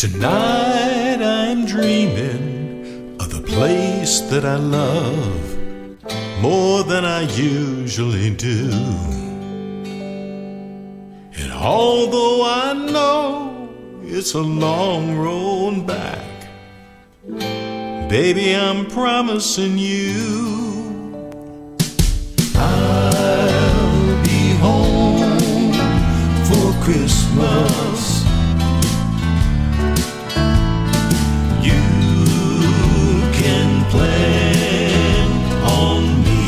Tonight I'm dreaming of the place that I love more than I usually do. And although I know it's a long road back, baby, I'm promising you I'll be home for Christmas. Plan on me.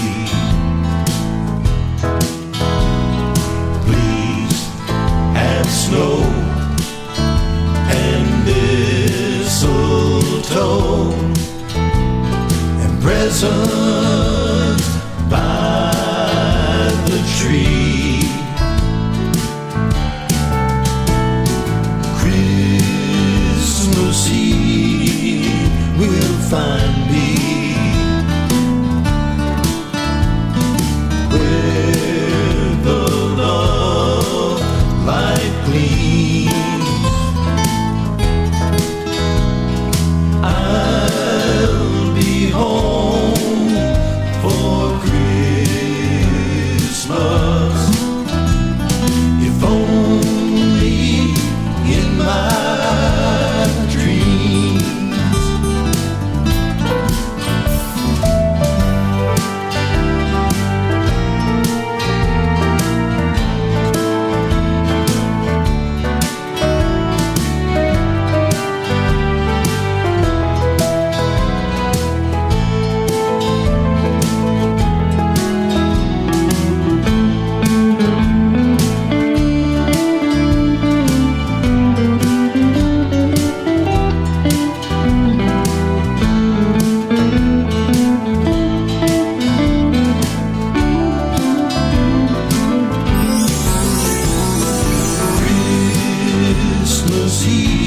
Please have snow and mistletoe and presents by the tree. Christmas Eve will find me where the love light gleams. I'll be home for Christmas, if only in my dreams. Christmas Eve